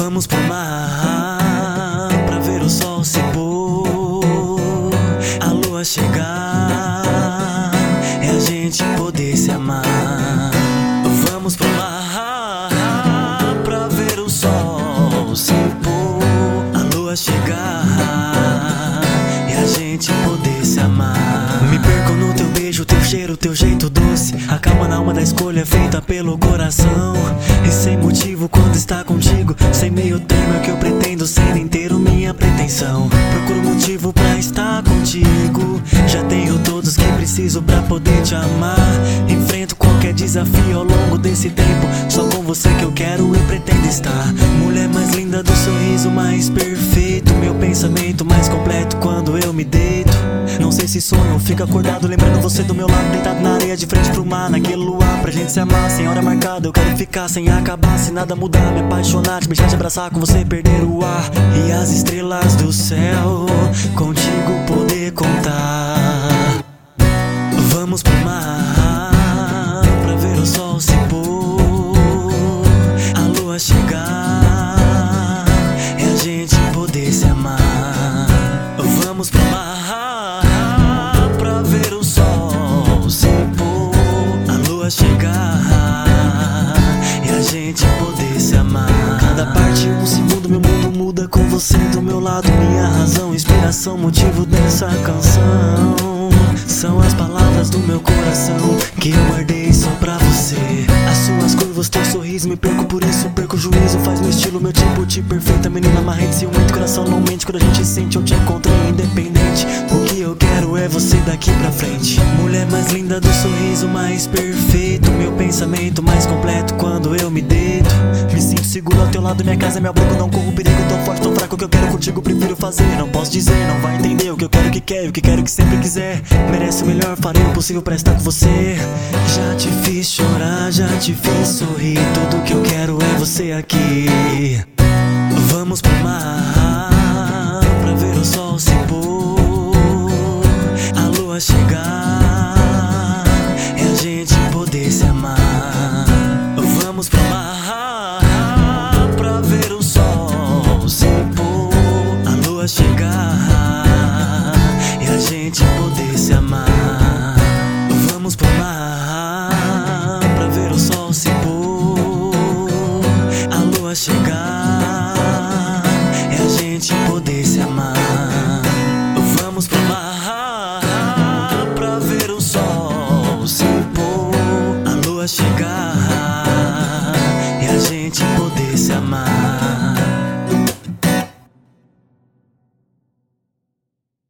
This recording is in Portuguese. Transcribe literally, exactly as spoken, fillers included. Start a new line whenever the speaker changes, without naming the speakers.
Vamos pro mar pra ver o sol se pôr, a lua chegar, é a gente poder se amar. Vamos pro mar pra ver o sol se pôr, a lua chegar, é a gente poder se amar. Me perco no teu beijo, teu cheiro, teu jeito doce, a calma na alma da escolha feita pelo coração. E sem motivo quando está contigo, sem meio termo é o que eu pretendo, sendo inteiro minha pretensão. Procuro motivo pra estar contigo, já tenho todos que preciso pra poder te amar. Enfrento qualquer desafio ao longo desse tempo, só com você que eu quero e pretendo estar. Mulher mais linda do sorriso mais perfeito, meu pensamento mais completo quando eu me deito. Não sei se sonho ou fico acordado lembrando você do meu lado, deitado na areia de frente pro mar, naquele luar pra gente se amar. Sem hora marcada eu quero ficar sem acabar, se nada mudar, me apaixonar, te beijar, te abraçar, com você perder o ar. E as estrelas do céu contigo poder contar. Vamos pro mar pra ver o sol se pôr, a lua chegar, é a gente poder se amar. Vamos pro mar pra ver o sol se pôr, a lua chegar, e a gente poder se amar. Cada parte um segundo, meu mundo muda com você do meu lado. Minha razão, inspiração, motivo dessa canção são as palavras do meu coração que eu guardei só pra você. As suas curvas, teu sorriso, me perco por isso, perco o juízo. Faz meu estilo, meu tipo, te perfeita, menina marrente, ciumento, coração não mente. Quando a gente sente, eu te encontrei independente. O que eu quero é você daqui pra frente. Mulher mais linda do sorriso mais perfeito, meu pensamento mais completo quando eu me deito. Me sinto seguro ao teu lado, minha casa é meu abrigo, não corro perigo, tão forte, tão fraco. O que eu quero contigo, prefiro fazer. Não posso dizer, não vai entender o que eu quero, que quero, o que quero, que sempre quiser. Merece o melhor, farei o possível pra estar com você. Já te fiz chorar, já te fiz sorrir, tudo que eu quero é você aqui. Vamos pro mar pra ver o sol se pôr, a lua chegar, é a gente poder se amar. Vamos pro mar pra ver o sol se pôr, a lua chegar, e a gente poder se amar. Vamos pro mar pra ver o sol se pôr, a lua chegar, é a gente poder se amar. Vamos pro mar pra ver o sol se pôr, a lua chegar, e a gente poder se amar.